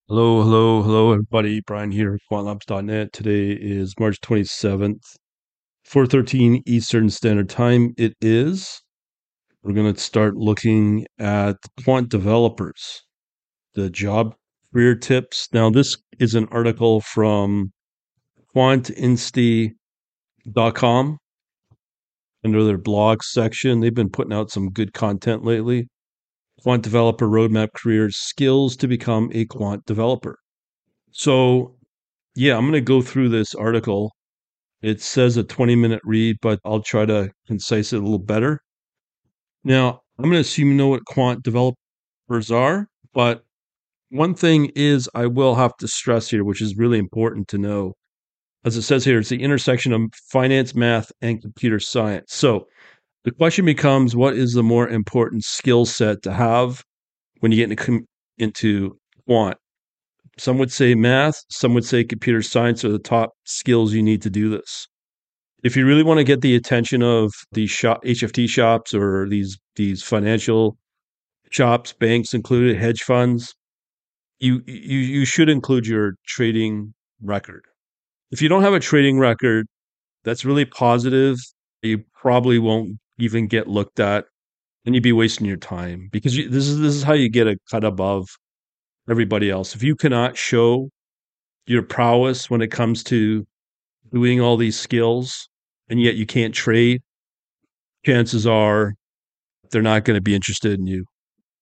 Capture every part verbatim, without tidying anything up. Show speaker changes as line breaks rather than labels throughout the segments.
Hello, hello, hello, everybody. Brian here, quant labs dot net. Today is March twenty-seventh, four thirteen Eastern Standard Time. It is. We're going to start looking at quant developers, the job career tips. Now, this is an article from quant insty dot com under their blog section. They've been putting out some good content lately. Quant developer roadmap careers, skills to become a quant developer. So, yeah, I'm going to go through this article. It says a twenty minute read, but I'll try to concise it a little better. Now, I'm going to assume you know what quant developers are, but one thing is I will have to stress here, which is really important to know. As it says here, it's the intersection of finance, math, and computer science. So the question becomes, what is the more important skill set to have when you get into, into quant? Some would say math, some would say computer science are the top skills you need to do this. If you really want to get the attention of these shop, H F T shops or these these financial shops, banks included, hedge funds, you you you should include your trading record. If you don't have a trading record, that's really positive. You probably won't even get looked at, and you'd be wasting your time because you, this is this is how you get a cut above everybody else. If you cannot show your prowess when it comes to doing all these skills, and yet you can't trade, chances are they're not going to be interested in you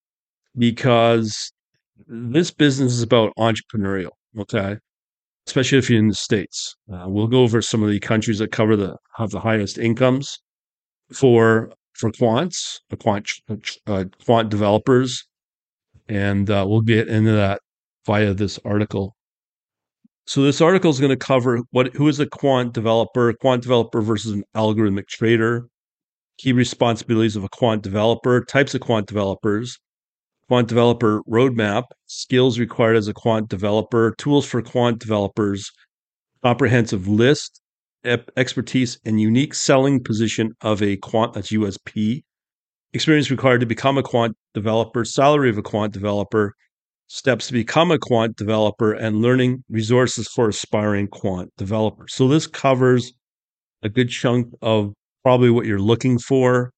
because this business is about entrepreneurial. Okay. Especially if you're in the States. Uh, we'll go over some of the countries that cover the have the highest incomes for for quants, uh, quant uh, quant developers, and uh, we'll get into that via this article. So this article is going to cover what who is a quant developer, quant developer versus an algorithmic trader, key responsibilities of a quant developer, types of quant developers, quant developer roadmap, skills required as a quant developer, tools for quant developers, comprehensive list, expertise, and unique selling position of a quant, that's U S P, experience required to become a quant developer, salary of a quant developer, steps to become a quant developer, and learning resources for aspiring quant developers. So this covers a good chunk of probably what you're looking for.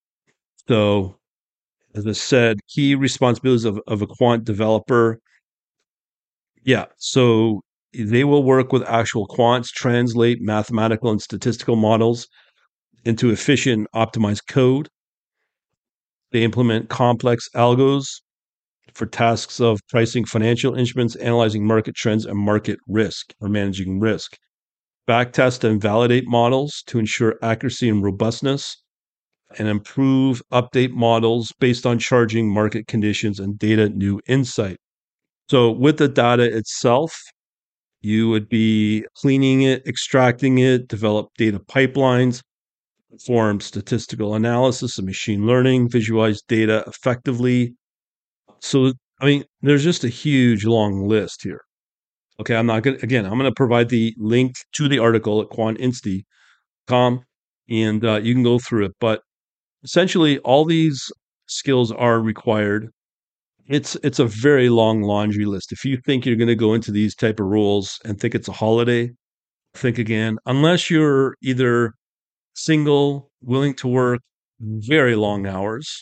So as I said, key responsibilities of, of a quant developer. Yeah. So they will work with actual quants, translate mathematical and statistical models into efficient, optimized code. They implement complex algos for tasks of pricing financial instruments, analyzing market trends, and market risk or managing risk. Backtest and validate models to ensure accuracy and robustness, and improve, update models based on charging market conditions and data new insight. So with the data itself, you would be cleaning it, extracting it, develop data pipelines, perform statistical analysis and machine learning, visualize data effectively. So, I mean, there's just a huge long list here. Okay, I'm not going to, again, I'm going to provide the link to the article at quant insty dot com and uh, you can go through it. But essentially, all these skills are required. It's it's a very long laundry list. If you think you're going to go into these type of roles and think it's a holiday, think again. Unless you're either single, willing to work very long hours.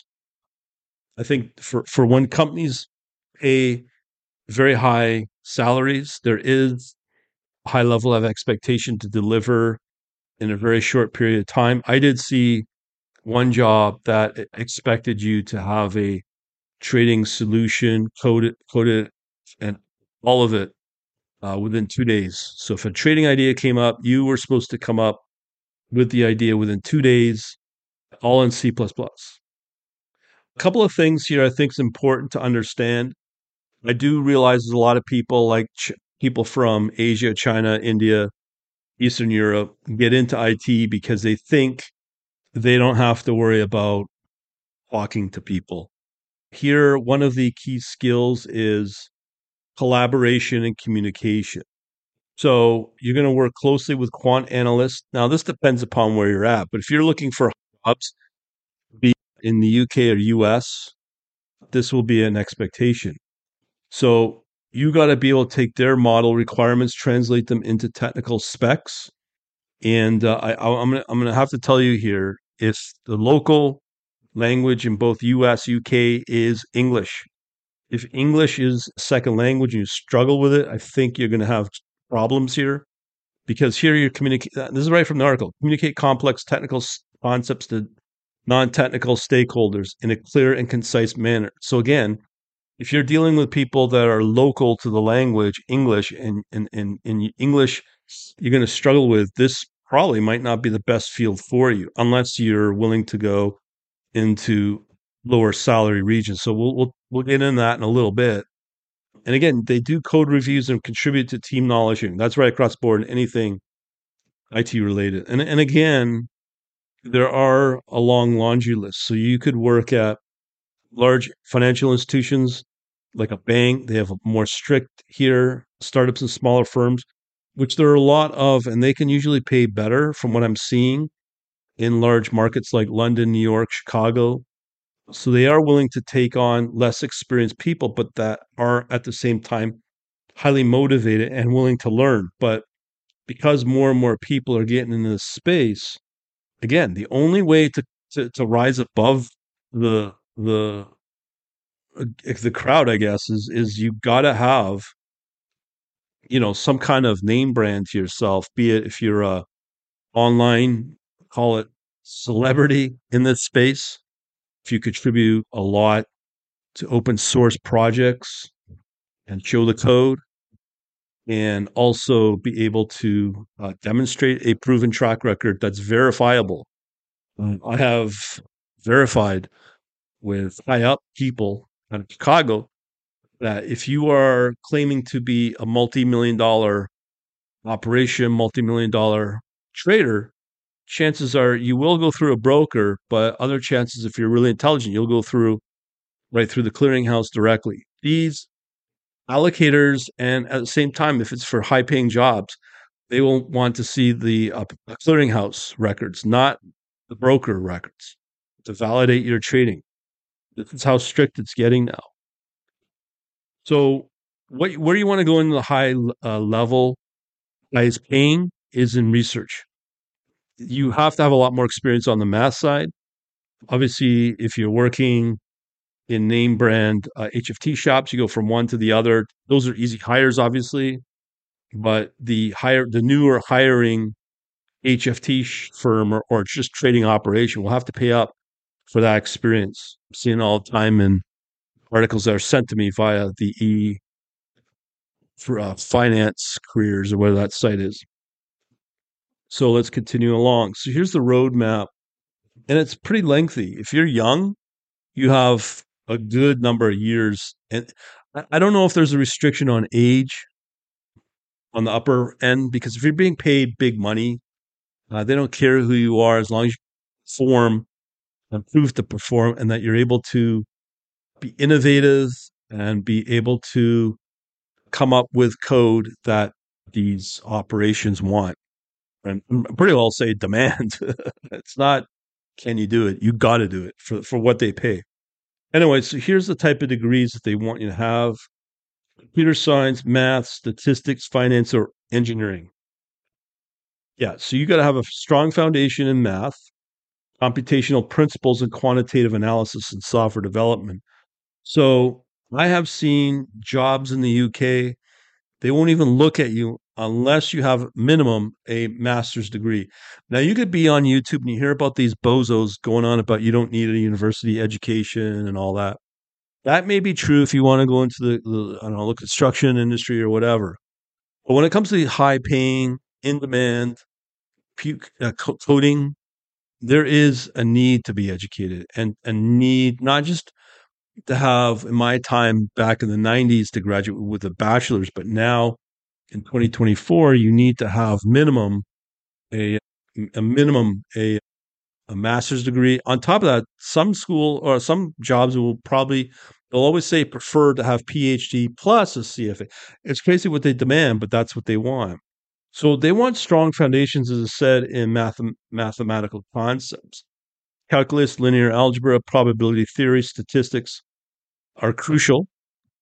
I think for for when companies pay very high salaries, there is a high level of expectation to deliver in a very short period of time. I did see one job that e- expected you to have a trading solution coded, coded, and all of it uh, within two days. So if a trading idea came up, you were supposed to come up with the idea within two days, all in C plus plus. A couple of things here I think is important to understand. I do realize there's a lot of people like ch- people from Asia, China, India, Eastern Europe get into I T because they think they don't have to worry about talking to people. Here, one of the key skills is collaboration and communication. So you're going to work closely with quant analysts. Now, this depends upon where you're at, but if you're looking for jobs, be it in the U K or U S, this will be an expectation. So you got to be able to take their model requirements, translate them into technical specs. And uh, I, I'm gonna I'm gonna have to tell you here, if the local language in both U S U K is English. If English is second language and you struggle with it, I think you're going to have problems here, because here you're communicating. This is right from the article. Communicate complex technical concepts to non-technical stakeholders in a clear and concise manner. So again, if you're dealing with people that are local to the language, English, and in in, in English, you're going to struggle with this. Probably might not be the best field for you unless you're willing to go into lower salary regions. So we'll we'll we'll get into that in a little bit. And again, they do code reviews and contribute to team knowledge sharing. That's right across the board in anything I T related. And and again, there are a long laundry list. So you could work at large financial institutions like a bank. They have a more strict here, startups and smaller firms, which there are a lot of, and they can usually pay better from what I'm seeing in large markets like London, New York, Chicago. So they are willing to take on less experienced people, but that are at the same time highly motivated and willing to learn. But because more and more people are getting into this space, again, the only way to to, to rise above the the uh, the crowd, I guess, is is you got to have, you know, some kind of name brand to yourself. Be it if you're a online, call it celebrity in this space, if you contribute a lot to open source projects and show the code, and also be able to uh, demonstrate a proven track record that's verifiable. Um, I have verified with high up people out of Chicago that if you are claiming to be a multi-million dollar operation, multi-million dollar trader, chances are you will go through a broker, but other chances, if you're really intelligent, you'll go through right through the clearinghouse directly. These allocators, and at the same time, if it's for high paying jobs, they will want to see the uh, clearinghouse records, not the broker records, to validate your trading. This is how strict it's getting now. So, what where you want to go into the high uh, level, highest paying is in research. You have to have a lot more experience on the math side. Obviously, if you're working in name brand uh, H F T shops, you go from one to the other. Those are easy hires, obviously, but the hire, the newer hiring H F T firm or, or just trading operation will have to pay up for that experience. I'm seeing all the time in articles that are sent to me via the e for uh, finance careers or whatever that site is. So let's continue along. So here's the roadmap, and it's pretty lengthy. If you're young, you have a good number of years, and I don't know if there's a restriction on age on the upper end, because if you're being paid big money, uh, they don't care who you are as long as you perform and prove to perform, and that you're able to be innovative and be able to come up with code that these operations want. And pretty well say demand. It's not, can you do it? You got to do it for, for what they pay. Anyway, so here's the type of degrees that they want you to have: computer science, math, statistics, finance, or engineering. Yeah, so you got to have a strong foundation in math, computational principles, and quantitative analysis and software development. So I have seen jobs in the U K, they won't even look at you unless you have minimum a master's degree. Now, you could be on YouTube and you hear about these bozos going on about you don't need a university education and all that. That may be true if you want to go into the, the I don't know, the construction industry or whatever. But when it comes to the high paying, in demand, uh, coding, there is a need to be educated, and a need not just to have, in my time back in the nineties, to graduate with a bachelor's, but now in twenty twenty-four, you need to have minimum a a minimum a a master's degree. On top of that, some school or some jobs will probably, they'll always say prefer to have PhD plus a C F A. It's crazy what they demand, but that's what they want. So they want strong foundations, as I said, in math, mathematical concepts. Calculus, linear algebra, probability theory, statistics are crucial.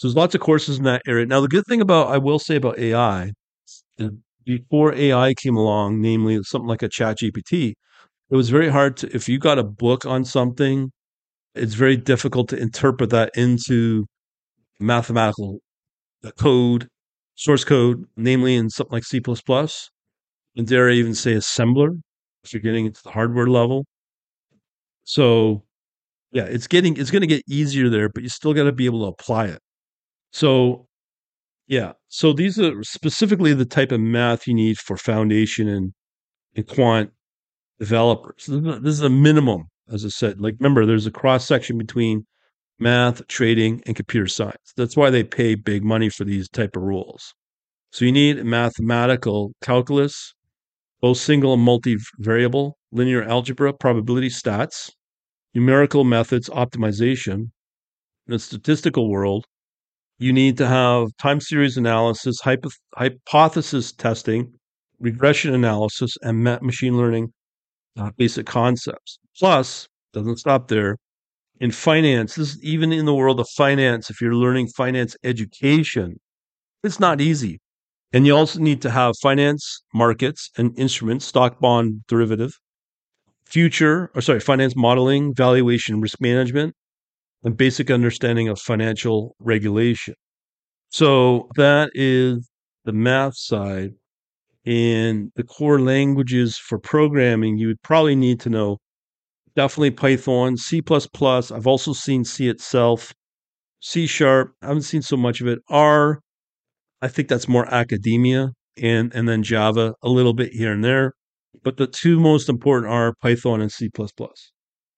So there's lots of courses in that area. Now, the good thing about, I will say about A I, is before A I came along, namely something like a Chat G P T, it was very hard to, if you got a book on something, it's very difficult to interpret that into mathematical code, source code, namely in something like C plus plus, and dare I even say assembler, if you're getting into the hardware level. So yeah, it's getting it's going to get easier there, but you still got to be able to apply it. So yeah, so these are specifically the type of math you need for foundation and, and quant developers. This is, a, this is a minimum, as I said. Like remember, there's a cross section between math, trading, and computer science. That's why they pay big money for these type of rules. So you need mathematical calculus, both single and multivariable, linear algebra, probability stats, numerical methods, optimization. In the statistical world, you need to have time series analysis, hypo- hypothesis testing, regression analysis, and machine learning uh, basic concepts. Plus, doesn't stop there. In finance, this is even in the world of finance, if you're learning finance education, it's not easy. And you also need to have finance markets and instruments, stock, bond, derivative, future, or sorry, finance modeling, valuation, risk management, and basic understanding of financial regulation. So that is the math side. And the core languages for programming, you would probably need to know definitely Python, C plus plus. I've also seen C itself, C sharp. I haven't seen so much of it. R, I think that's more academia, and and then Java a little bit here and there. But the two most important are Python and C plus plus.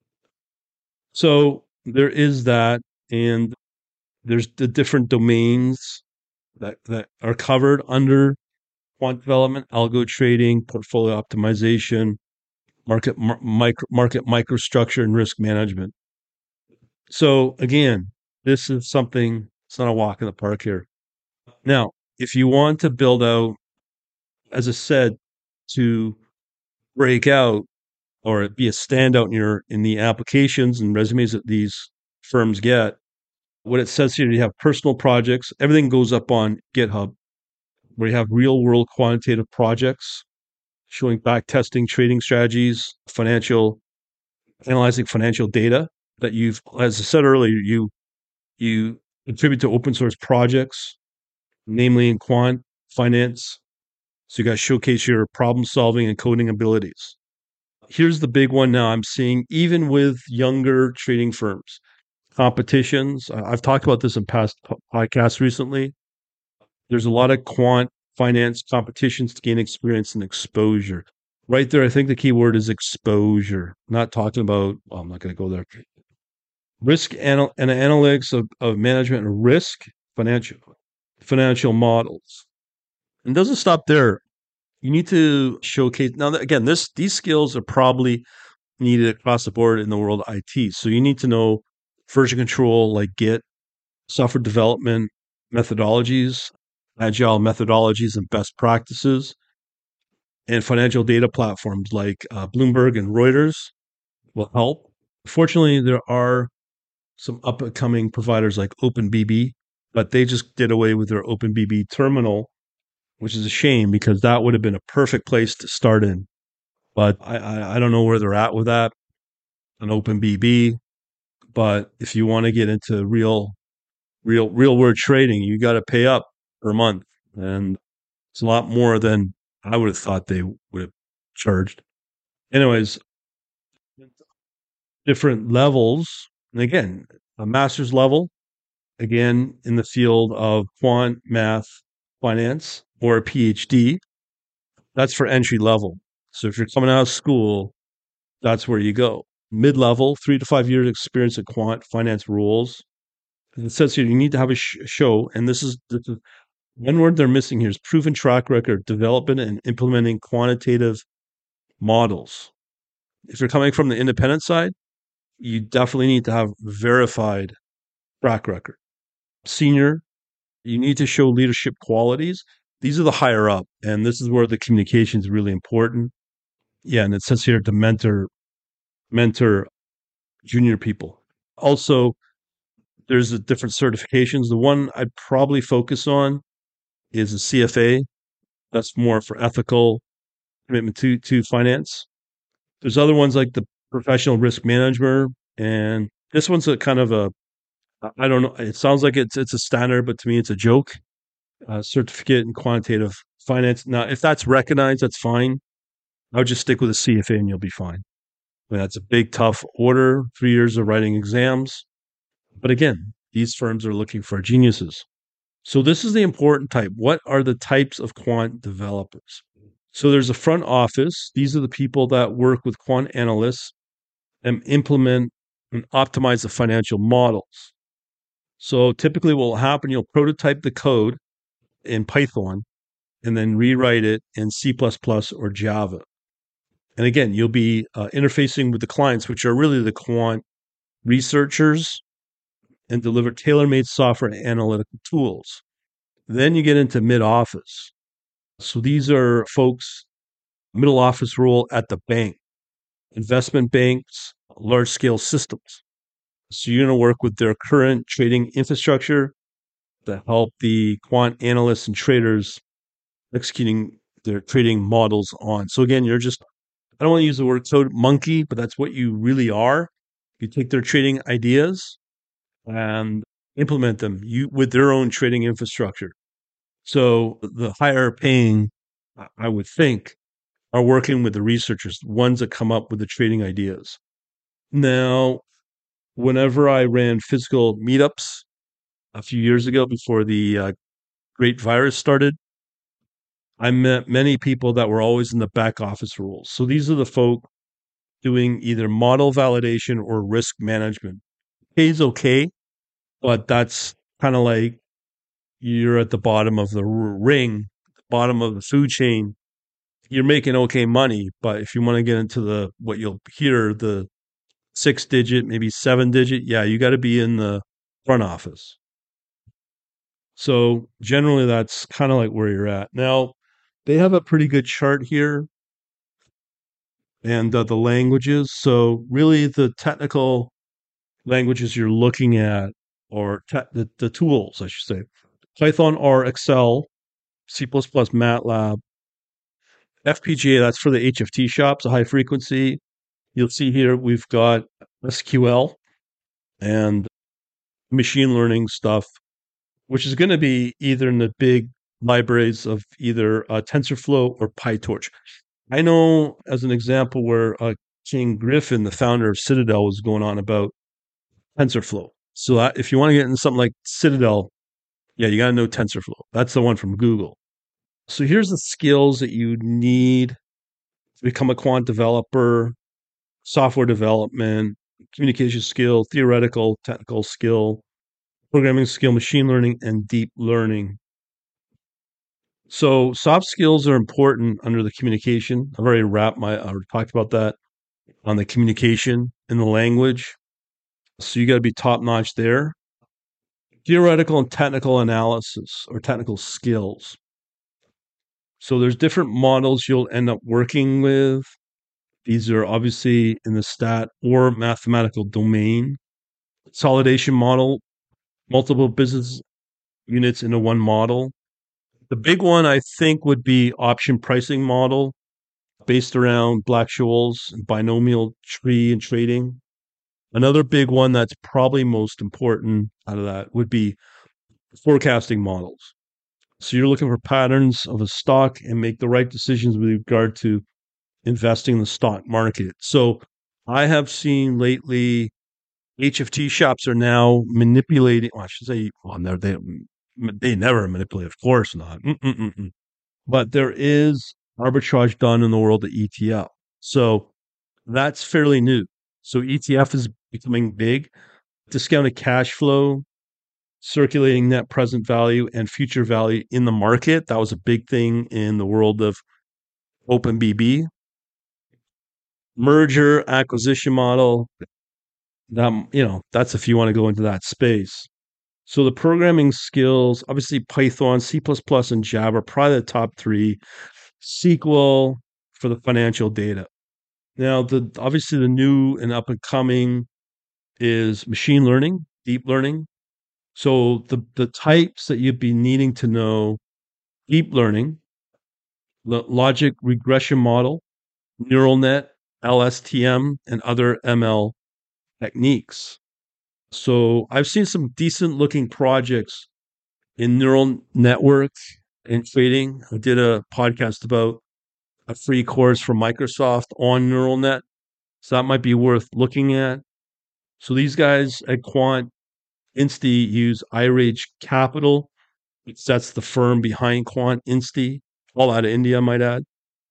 So there is that, and there's the different domains that, that are covered under quant development, algo trading, portfolio optimization, market mar- micro, market microstructure, and risk management. So again, this is something, it's not a walk in the park here. Now, if you want to build out, as I said, to break out or be a standout in your in the applications and resumes that these firms get, what it says here, you have personal projects. Everything goes up on GitHub, where you have real world quantitative projects showing back testing trading strategies, financial analyzing financial data that you've, as I said earlier, you you contribute to open source projects, namely in quant finance. So you got to showcase your problem solving and coding abilities. Here's the big one now I'm seeing, even with younger trading firms, competitions. I've talked about this in past podcasts recently. There's a lot of quant finance competitions to gain experience and exposure. Right there, I think the key word is exposure. Not talking about, well, I'm not going to go there. Risk anal- and analytics of, of management and risk, financial financial models. And it doesn't stop there. You need to showcase. Now, again, this these skills are probably needed across the board in the world of I T. So you need to know version control like Git, software development methodologies, agile methodologies and best practices, and financial data platforms like uh, Bloomberg and Reuters will help. Fortunately, there are some up and coming providers like OpenBB, but they just did away with their OpenBB terminal, which is a shame because that would have been a perfect place to start in. But I, I, I don't know where they're at with that, an OpenBB. But if you want to get into real, real, real world trading, you got to pay up per month, and it's a lot more than I would have thought they would have charged. Anyways, different levels, and again, a master's level, again in the field of quant, math, finance, or a PhD. That's for entry level. So if you're coming out of school, that's where you go. Mid level, three to five years experience in quant finance rules. And it says here you need to have a sh- show, and this is, this is one word they're missing here is proven track record development and implementing quantitative models. If you're coming from the independent side, you definitely need to have verified track record. Senior, you need to show leadership qualities. These are the higher up, and this is where the communication is really important. Yeah, and it says here to mentor mentor junior people. Also, There's a different certifications. The one I'd probably focus on is a C F A. That's more for ethical commitment to to finance. There's other ones like the professional risk manager, and this one's a kind of a I don't know. It sounds like it's it's a standard, but to me, it's a joke. Uh, certificate in quantitative finance. Now, if that's recognized, that's fine. I would just stick with a C F A, and you'll be fine. I mean, that's a big, tough order. Three years of writing exams, but again, these firms are looking for geniuses. So this is the important type. What are the types of quant developers? So there's a front office. These are the people that work with quant analysts and implement and optimize the financial models. So typically what will happen, you'll prototype the code in Python and then rewrite it in C plus plus or Java. And again, you'll be uh, interfacing with the clients, which are really the quant researchers, and deliver tailor-made software and analytical tools. Then you get into mid-office. So these are folks, middle office role at the bank, investment banks, large-scale systems. So you're going to work with their current trading infrastructure to help the quant analysts and traders executing their trading models on. So again, you're just, I don't want to use the word code monkey, but that's what you really are. You take their trading ideas and implement them you with their own trading infrastructure. So the higher paying, I would think, are working with the researchers, the ones that come up with the trading ideas. Now, whenever I ran physical meetups a few years ago before the uh, great virus started, I met many people that were always in the back office roles. So these are the folk doing either model validation or risk management. Pays okay, but that's kind of like you're at the bottom of the ring, bottom of the food chain. You're making okay money, but if you want to get into the what you'll hear the six digit, maybe seven digit, yeah, you got to be in the front office. So generally, that's kind of like where you're at. Now, they have a pretty good chart here and uh, the languages. So really, the technical languages you're looking at or te- the, the tools, I should say, Python or Excel, C++, MATLAB, F P G A, that's for the H F T shops, a high frequency. You'll see here we've got S Q L and machine learning stuff, which is going to be either in the big libraries of either uh, TensorFlow or PyTorch. I know, as an example, where uh, King Griffin, the founder of Citadel, was going on about TensorFlow. So uh, if you want to get into something like Citadel, yeah, you got to know TensorFlow. That's the one from Google. So here's the skills that you need to become a quant developer: software development, communication skill, theoretical, technical skill, programming skill, machine learning, and deep learning. So soft skills are important under the communication. I've already wrapped my, I already talked about that on the communication in the language. So you got to be top notch there. Theoretical and technical analysis or technical skills. So there's different models you'll end up working with. These are obviously in the stat or mathematical domain. Consolidation model, multiple business units into one model. The big one I think would be option pricing model based around Black-Scholes and binomial tree and trading. Another big one that's probably most important out of that would be forecasting models. So you're looking for patterns of a stock and make the right decisions with regard to investing in the stock market. So I have seen lately H F T shops are now manipulating, well, I should say, well, no, they, they never manipulate, of course not. Mm-mm-mm-mm. But there is arbitrage done in the world of E T F. So that's fairly new. So E T F is becoming big. Discounted cash flow, circulating net present value, and future value in the market. That was a big thing in the world of OpenBB. Merger acquisition model. That, you know, that's if you want to go into that space. So the programming skills, obviously Python, C plus plus, and Java, probably the top three. S Q L for the financial data. Now, the obviously the new and up and coming is machine learning, deep learning. So the the types that you'd be needing to know: deep learning, lo- logic regression model, neural net, L S T M, and other M L techniques. So I've seen some decent looking projects in neural networks and trading. I did a podcast about a free course from Microsoft on neural net. So that might be worth looking at. So these guys at Quant Insti use iRage Capital. That's the firm behind Quant Insti, all out of India, I might add.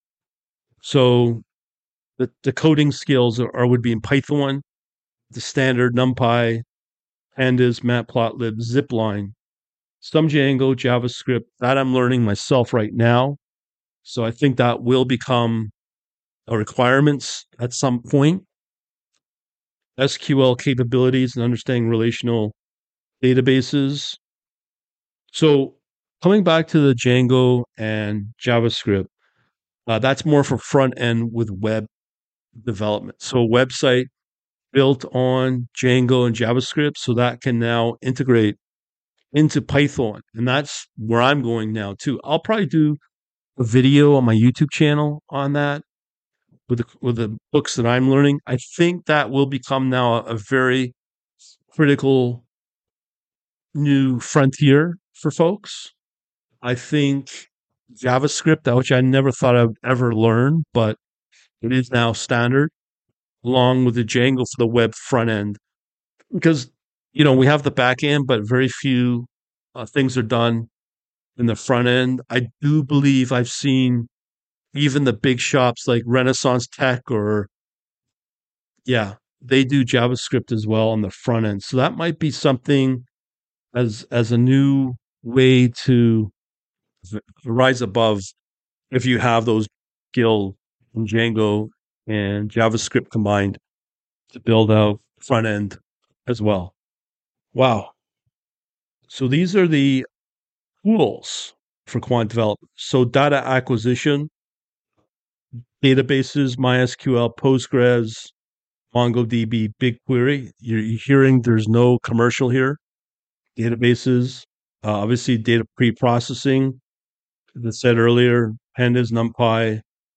So the, the coding skills are, are would be in Python, the standard NumPy, Pandas, Matplotlib, Zipline, some Django, JavaScript. That I'm learning myself right now. So I think that will become a requirements at some point. S Q L capabilities and understanding relational databases. So coming back to the Django and JavaScript, uh, that's more for front end with web development. So a website built on Django and JavaScript, so that can now integrate into Python. And that's where I'm going now too. I'll probably do a video on my YouTube channel on that with the, with the books that I'm learning. I think that will become now a, a very critical new frontier for folks. I think JavaScript, which I never thought I'd ever learn, but it is now standard, along with the Django for the web front end. Because, you know, we have the back end, but very few uh, things are done in the front end. I do believe I've seen even the big shops like Renaissance Tech or, yeah, they do JavaScript as well on the front end. So that might be something as as a new way to rise above if you have those skills in Django and JavaScript combined to build out front end as well. Wow. So these are the tools for quant development. So data acquisition, databases, MySQL, Postgres, MongoDB, BigQuery. You're, you're hearing there's no commercial here. Databases, uh, obviously data pre-processing, as I said earlier, pandas, NumPy.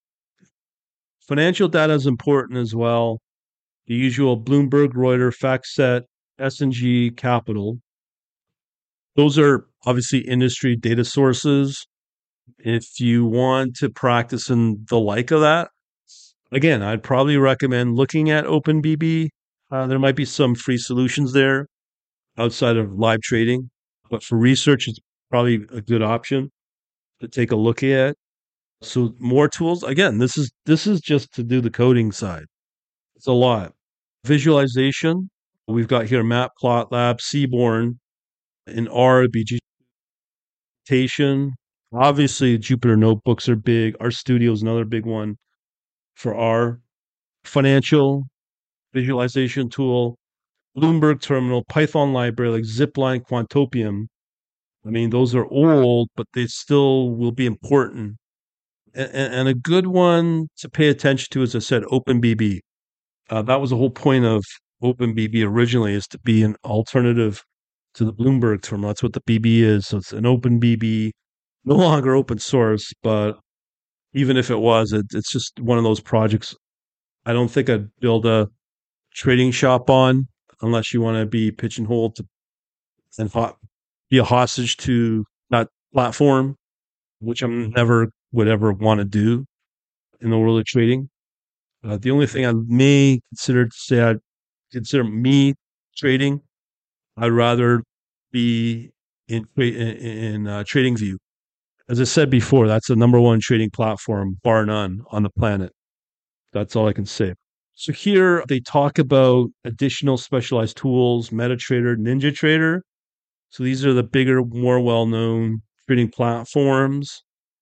Financial data is important as well. The usual Bloomberg, Reuters, FactSet, S and G Capital. Those are obviously industry data sources. If you want to practice in the like of that, again, I'd probably recommend looking at OpenBB. Uh, there might be some free solutions there outside of live trading, but for research, it's probably a good option to take a look at. So more tools. Again, this is this is just to do the coding side. It's a lot. Visualization. We've got here Matplotlib, Seaborn, in R, Vegetation. Obviously, Jupyter notebooks are big. RStudio is another big one for R. Financial visualization tool, Bloomberg Terminal, Python library like Zipline, Quantopium. I mean, those are old, but they still will be important. And, and a good one to pay attention to, as I said, OpenBB. Uh, that was the whole point of OpenBB originally, is to be an alternative to the Bloomberg terminal. That's what the B B is. So it's an OpenBB, no longer open source, but even if it was, it, it's just one of those projects I don't think I'd build a trading shop on unless you want to be pigeonholed to and ho- be a hostage to that platform, which I'm never would ever want to do in the world of trading. Uh, the only thing I may consider to say I'd consider me trading, I'd rather be in in, in uh, TradingView. As I said before, that's the number one trading platform, bar none, on the planet. That's all I can say. So here they talk about additional specialized tools, MetaTrader, NinjaTrader. So these are the bigger, more well-known trading platforms.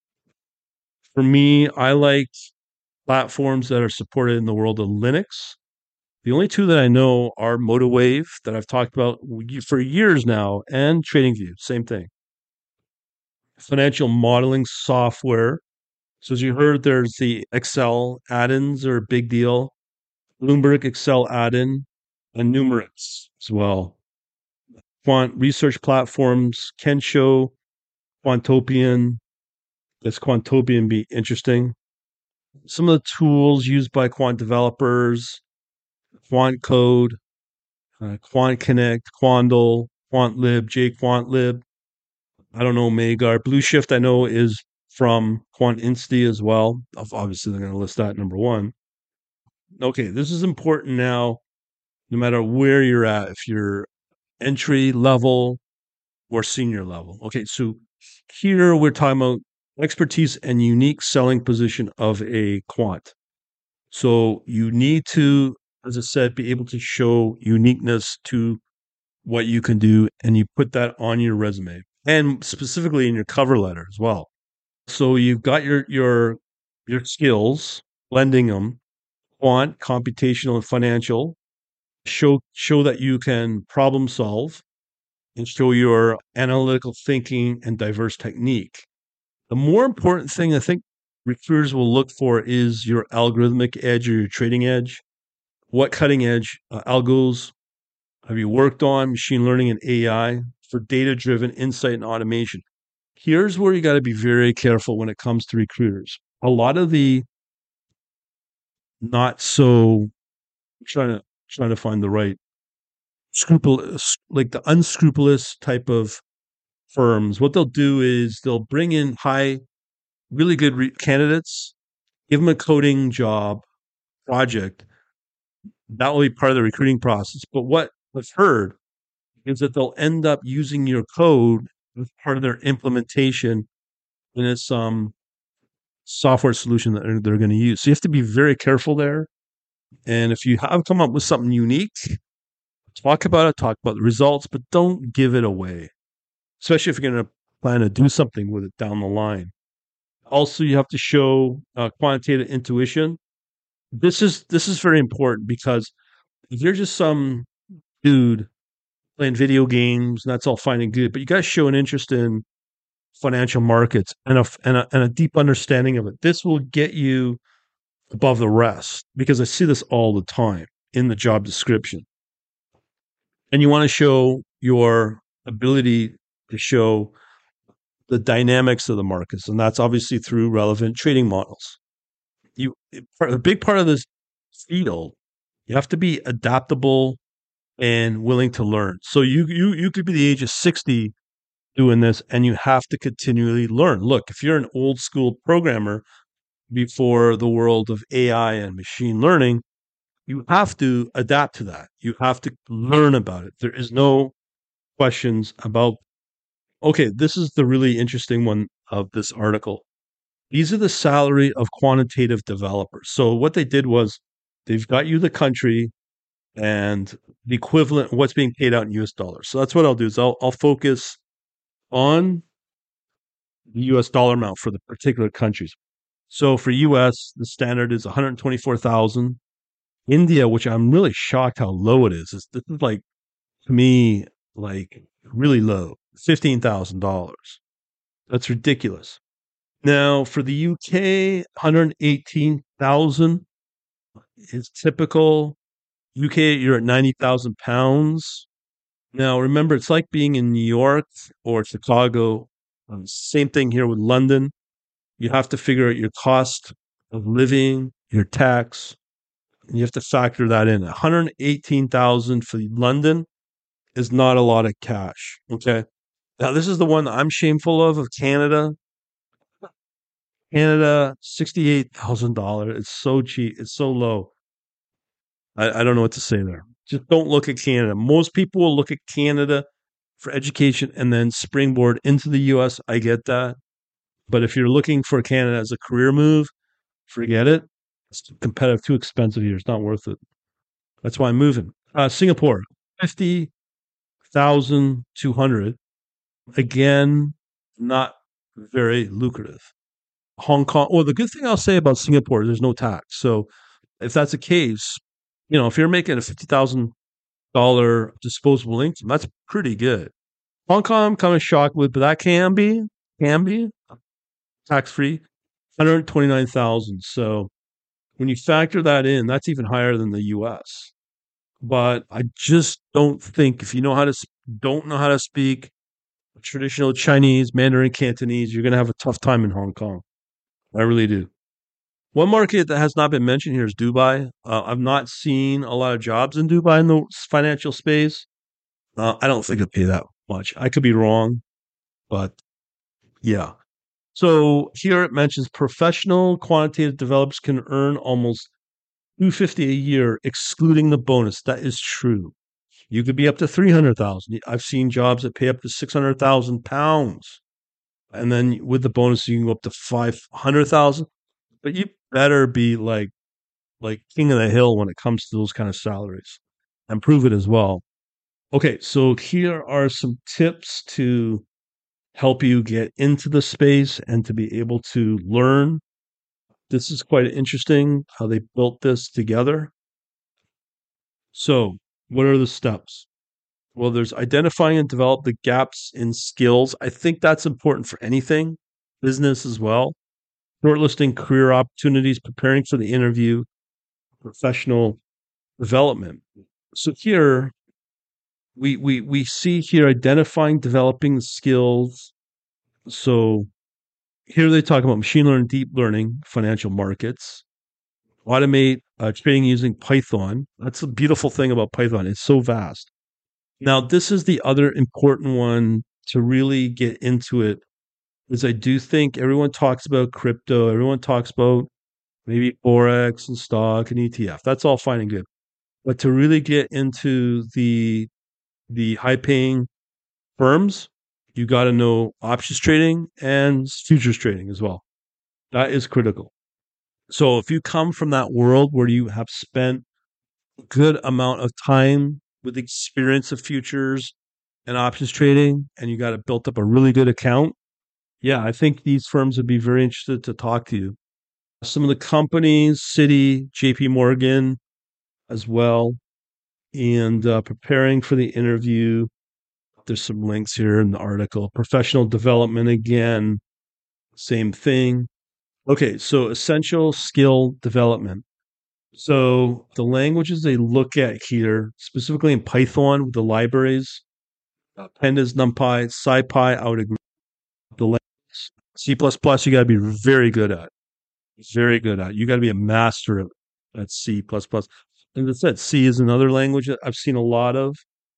For me, I like platforms that are supported in the world of Linux. The only two that I know are MotiveWave, that I've talked about for years now, and TradingView, same thing. Financial modeling software. So as you heard, there's the Excel add-ins are a big deal. Bloomberg Excel add-in and Numerix as well. quant research platforms, Kensho, Quantopian. Does Quantopian be interesting? Some of the tools used by quant developers, Quant Code, uh, Quant Connect, Quandl, QuantLib, JQuantLib. I don't know, Magar. Blue Shift, I know, is from QuantInsti as well. Obviously, they're going to list that number one. Okay, this is important now, no matter where you're at, if you're entry level or senior level. Okay, so here we're talking about expertise and unique selling position of a quant. So you need to, as I said, be able to show uniqueness to what you can do, and you put that on your resume and specifically in your cover letter as well. So you've got your your your skills, blending them, quant, computational, and financial. Show show that you can problem solve and show your analytical thinking and diverse technique. The more important thing I think recruiters will look for is your algorithmic edge or your trading edge. What cutting edge uh, algos have you worked on? Machine learning and A I for data driven insight and automation. Here's where you got to be very careful when it comes to recruiters. A lot of the not so trying to trying to find the right scrupulous, like the unscrupulous type of firms, what they'll do is they'll bring in high, really good re- candidates, give them a coding job project. That will be part of the recruiting process. But what I've heard is that they'll end up using your code as part of their implementation in this um, software solution that they're, they're going to use. So you have to be very careful there. And if you have come up with something unique, talk about it, talk about the results, but don't give it away, especially if you're going to plan to do something with it down the line. Also, you have to show uh, quantitative intuition. This is this is very important because if you're just some dude playing video games, and that's all fine and good, but you got to show an interest in financial markets and a, and a and a deep understanding of it. This will get you above the rest because I see this all the time in the job description. And you want to show your ability to show the dynamics of the markets, and that's obviously through relevant trading models. You a big part of this field, you have to be adaptable and willing to learn. So you you you could be the age of sixty doing this, and you have to continually learn. Look, if you're an old school programmer before the world of A I and machine learning, you have to adapt to that. You have to learn about it. There is no questions about. Okay, this is the really interesting one of this article. These are the salary of quantitative developers. So what they did was they've got you the country and the equivalent of what's being paid out in U S dollars. So that's what I'll do is I'll, I'll focus on the U S dollar amount for the particular countries. So for U S, the standard is one hundred twenty-four thousand. India, which I'm really shocked how low it is, is this is like to me like really low, fifteen thousand dollars. That's ridiculous. Now for the U K, one hundred eighteen thousand is typical. U K, you're at ninety thousand pounds. Now remember, it's like being in New York or Chicago. Um, same thing here with London. You have to figure out your cost of living, your tax, and you have to factor that in. one hundred eighteen thousand for London is not a lot of cash. Okay. Now this is the one that I'm shameful of of Canada. Canada, sixty-eight thousand dollars. It's so cheap. It's so low. I, I don't know what to say there. Just don't look at Canada. Most people will look at Canada for education and then springboard into the U S. I get that. But if you're looking for Canada as a career move, forget it. It's too competitive, too expensive here. It's not worth it. That's why I'm moving. Uh, Singapore, fifty thousand two hundred. Again, not very lucrative. Hong Kong. Well, the good thing I'll say about Singapore is there's no tax. So if that's the case, you know, if you're making a fifty thousand dollars disposable income, that's pretty good. Hong Kong, I'm kind of shocked with, but that can be, can be tax free, one hundred twenty-nine thousand. So when you factor that in, that's even higher than the U S. but I just don't think if you know how to don't know how to speak traditional Chinese, Mandarin, Cantonese, you're going to have a tough time in Hong Kong. I really do. One market that has not been mentioned here is Dubai. Uh, I've not seen a lot of jobs in Dubai in the financial space. Uh, I don't think it'd pay that much. I could be wrong, but yeah. So here it mentions professional quantitative developers can earn almost two hundred fifty a year, excluding the bonus. That is true. You could be up to three hundred thousand. I've seen jobs that pay up to six hundred thousand pounds. And then with the bonus, you can go up to five hundred thousand. But you better be like like king of the hill when it comes to those kind of salaries and prove it as well. Okay, so here are some tips to help you get into the space and to be able to learn. This is quite interesting how they built this together. So, what are the steps? Well, there's identifying and develop the gaps in skills. I think that's important for anything, business as well. Shortlisting career opportunities, preparing for the interview, professional development. So here we we we see here identifying, developing the skills. So here they talk about machine learning, deep learning, financial markets, automate uh, trading using Python. That's the beautiful thing about Python. It's so vast. Now, this is the other important one to really get into it, is I do think everyone talks about crypto, everyone talks about maybe Forex and stock and E T F. That's all fine and good. But to really get into the the high paying firms, you got to know options trading and futures trading as well. That is critical. So if you come from that world where you have spent a good amount of time with experience of futures and options trading, and you got it built up a really good account, yeah, I think these firms would be very interested to talk to you. Some of the companies, Citi, J P Morgan as well, and uh, preparing for the interview. There's some links here in the article. Professional development, again, same thing. Okay, so essential skill development. So the languages they look at here, specifically in Python with the libraries, uh, Pandas, NumPy, SciPy, I would agree. The language. C++, plus plus, you got to be very good at. Very good at. You got to be a master of at C++. plus plus. And as I said, C is another language that I've seen a lot of.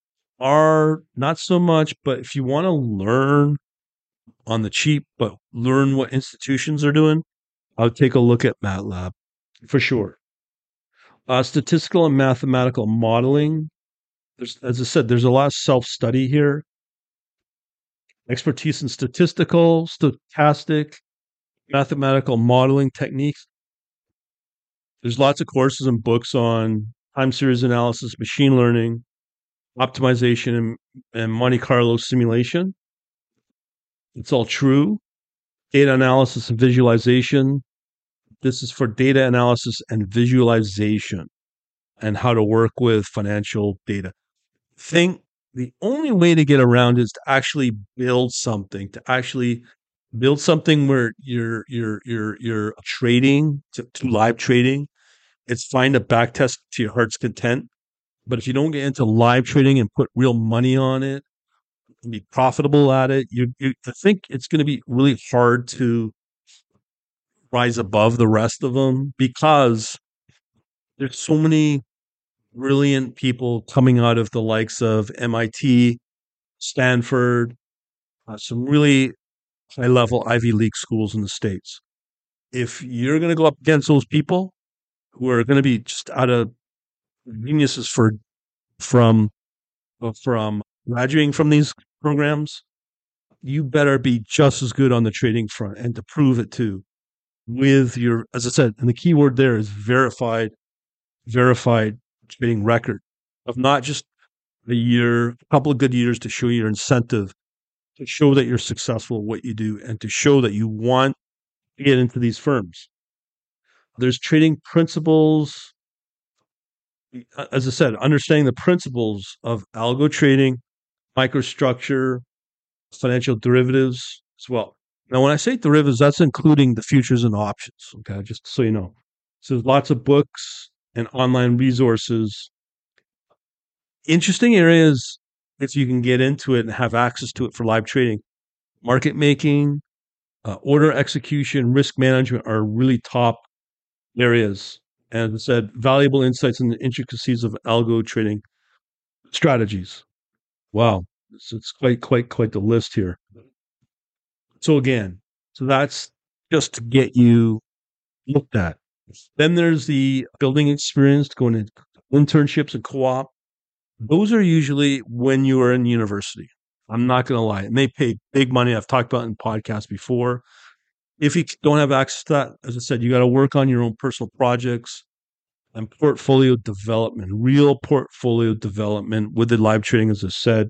R, not so much, but if you want to learn on the cheap, but learn what institutions are doing, I would take a look at MATLAB for sure. Uh, statistical and mathematical modeling. There's, as I said, there's a lot of self-study here. Expertise in statistical, stochastic, mathematical modeling techniques. There's lots of courses and books on time series analysis, machine learning, optimization, and, and Monte Carlo simulation. It's all true. Data analysis and visualization. This is for data analysis and visualization and how to work with financial data. Think the only way to get around is to actually build something, to actually build something where you're you're you're you're trading to, to live trading. It's fine to back test to your heart's content, but if you don't get into live trading and put real money on it and be profitable at it, you, you I think it's going to be really hard to rise above the rest of them because there's so many brilliant people coming out of the likes of M I T, Stanford, uh, some really high level Ivy League schools in the States. If you're going to go up against those people who are going to be just out of geniuses for from uh, from graduating from these programs, you better be just as good on the trading front and to prove it too with your, as I said, and the key word there is verified, verified trading record of not just a year, a couple of good years to show your incentive, to show that you're successful at what you do, and to show that you want to get into these firms. There's trading principles. As I said, understanding the principles of algo trading, microstructure, financial derivatives as well. Now, when I say derivatives, that's including the futures and options. Okay, just so you know. So there's lots of books and online resources Interesting areas if you can get into it and have access to it for live trading. Market making, uh, order execution, risk management are really top areas. And as I said, valuable insights in the intricacies of algo trading strategies. Wow. It's, it's quite, quite, quite the list here. So again, so that's just to get you looked at. Then there's the building experience, going to internships and co-op. Those are usually when you are in university. I'm not going to lie. And they pay big money. I've talked about it in podcasts before. If you don't have access to that, as I said, you got to work on your own personal projects and portfolio development, real portfolio development with the live trading, as I said.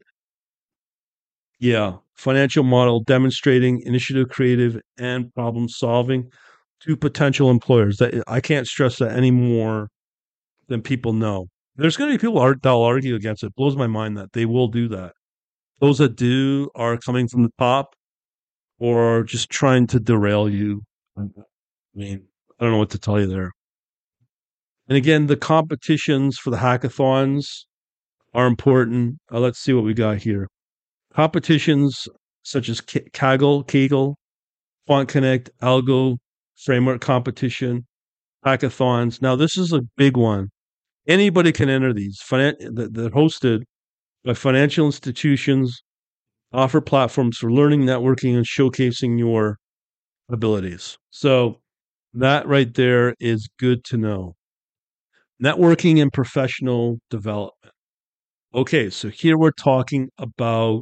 Yeah, financial model demonstrating initiative, creative, and problem solving to potential employers. That I can't stress that any more than people know. There's going to be people that'll argue against it. It blows my mind that they will do that. Those that do are coming from the top or just trying to derail you. I mean, I don't know what to tell you there. And again, the competitions for the hackathons are important. Uh, let's see what we got here. Competitions such as K- Kaggle, Kaggle, Quant Connect, Algo, Framework Competition, hackathons. Now, this is a big one. Anybody can enter these. Finan- they're hosted by financial institutions, offer platforms for learning, networking, and showcasing your abilities. So that right there is good to know. Networking and professional development. Okay, so here we're talking about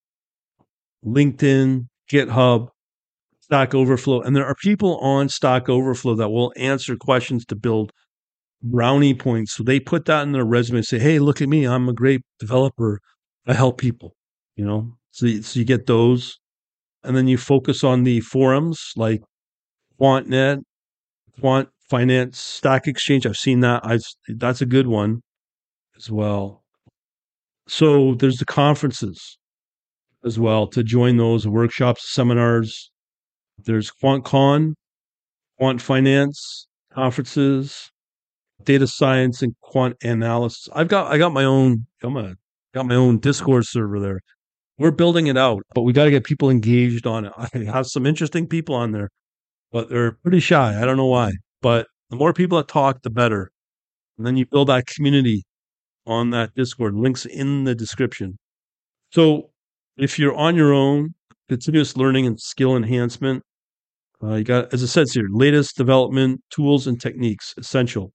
LinkedIn, GitHub, Stack Overflow, and there are people on Stack Overflow that will answer questions to build brownie points. So they put that in their resume and say, hey, look at me. I'm a great developer. I help people, you know? So, you- so you get those. And then you focus on the forums like QuantNet, Quant Finance, Stack Exchange. I've seen that. I've, that's a good one as well. So there's the conferences as well to join those workshops, seminars. There's QuantCon, Quant Finance conferences, data science, and quant analysis. I've got I got my own I'm a, got my own Discord server there. We're building it out, but we got to get people engaged on it. I have some interesting people on there, but they're pretty shy. I don't know why. But the more people that talk, the better. And then you build that community on that Discord. Links in the description. So if you're on your own, continuous learning and skill enhancement, uh, you got, as I said here, latest development tools and techniques essential.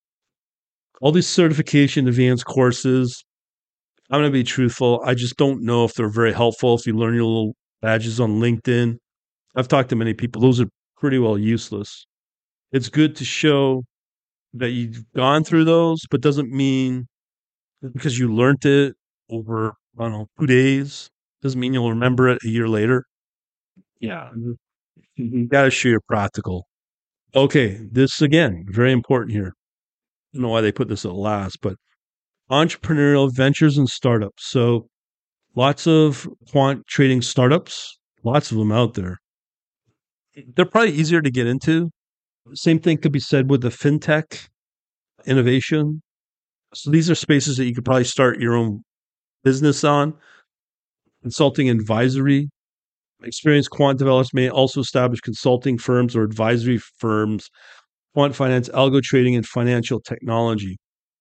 All these certification advanced courses, I'm going to be truthful. I just don't know if they're very helpful. If you learn your little badges on LinkedIn, I've talked to many people. Those are pretty well useless. It's good to show that you've gone through those, but doesn't mean because you learned it over, I don't know, two days, doesn't mean you'll remember it a year later. Yeah. You got to show you're practical. Okay. This again, very important here. I don't know why they put this at last, but entrepreneurial ventures and startups. So lots of quant trading startups, lots of them out there. They're probably easier to get into. Same thing could be said with the fintech innovation. So these are spaces that you could probably start your own business on. Consulting advisory. Experienced quant developers may also establish consulting firms or advisory firms, quant finance, algo trading, and financial technology.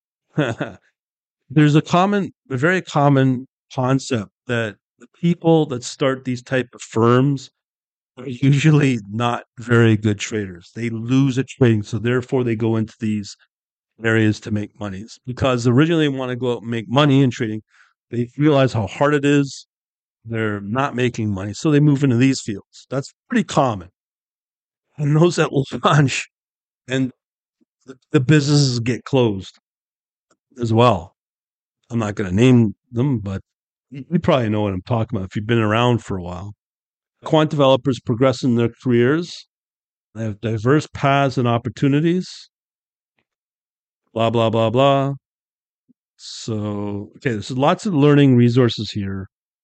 There's a common, a very common concept that the people that start these type of firms are usually not very good traders. They lose at trading, so therefore they go into these areas to make money. Because originally they want to go out and make money in trading, they realize how hard it is. They're not making money, so they move into these fields. That's pretty common. And those that will launch and the, the businesses get closed as well. I'm not going to name them, but you probably know what I'm talking about if you've been around for a while. Quant developers progress in their careers. They have diverse paths and opportunities. Blah, blah, blah, blah. So, okay, there's lots of learning resources here.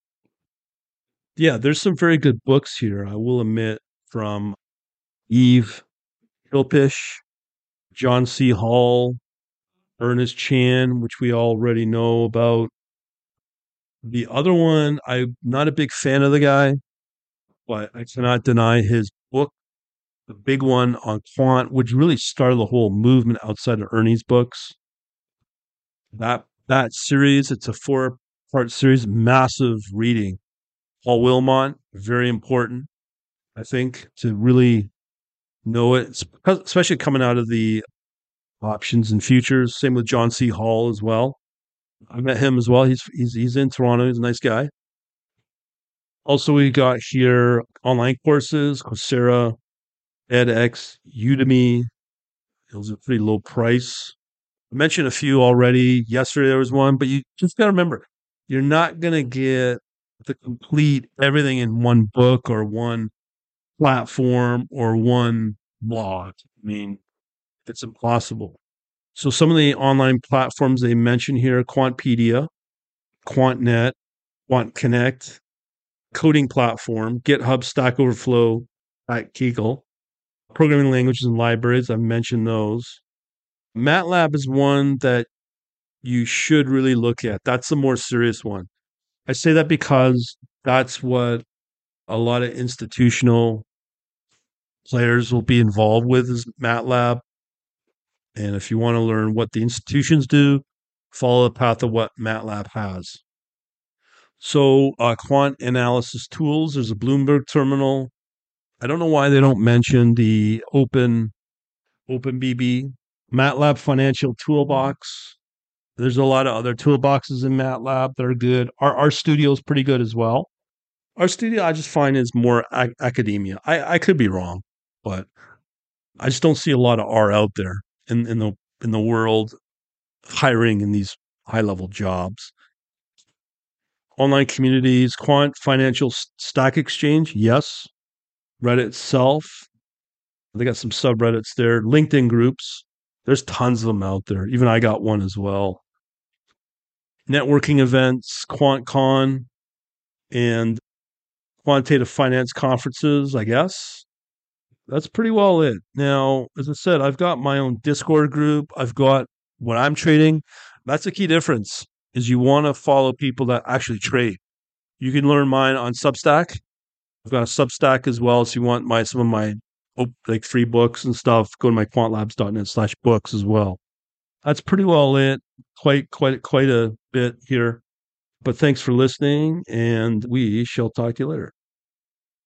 Yeah, there's some very good books here, I will admit, from Eve Hilpish, John C. Hall, Ernest Chan, which we already know about. The other one, I'm not a big fan of the guy, but I cannot deny his book, the big one on quant, which really started the whole movement outside of Ernie's books. That that series, it's a four part series, massive reading. Paul Wilmot, very important, I think, to really know it, especially coming out of the options and futures. Same with John C. Hall as well. I met him as well. He's he's he's in Toronto. He's a nice guy. Also, we got here online courses, Coursera, edX, Udemy. It was a pretty low price. I mentioned a few already. Yesterday there was one, but you just got to remember, you're not going to get the complete everything in one book or one platform or one blog. I mean, it's impossible. So some of the online platforms they mention here, Quantpedia, QuantNet, QuantConnect, coding platform, GitHub, Stack Overflow, at Kaggle, programming languages and libraries. I've mentioned those. MATLAB is one that you should really look at. That's the more serious one. I say that because that's what a lot of institutional players will be involved with is MATLAB. And if you want to learn what the institutions do, follow the path of what MATLAB has. So uh, quant analysis tools, there's a Bloomberg terminal. I don't know why they don't mention the open OpenBB, MATLAB Financial Toolbox. There's a lot of other toolboxes in MATLAB that are good. Our RStudio is pretty good as well. RStudio I just find is more ac- academia. I, I could be wrong, but I just don't see a lot of R out there in, in the in the world hiring in these high level jobs. Online communities, Quant Financial Stock Exchange, yes. Reddit itself, they got some subreddits there. LinkedIn groups, there's tons of them out there. Even I got one as well. Networking events, QuantCon, and quantitative finance conferences, I guess. That's pretty well it. Now, as I said, I've got my own Discord group. I've got what I'm trading. That's a key difference is you want to follow people that actually trade. You can learn mine on Substack. I've got a Substack as well. So you want my some of my oh, like free books and stuff, go to my quantlabs.net slash books as well. That's pretty well it. Quite, quite, quite a bit here. But thanks for listening, and we shall talk to you later.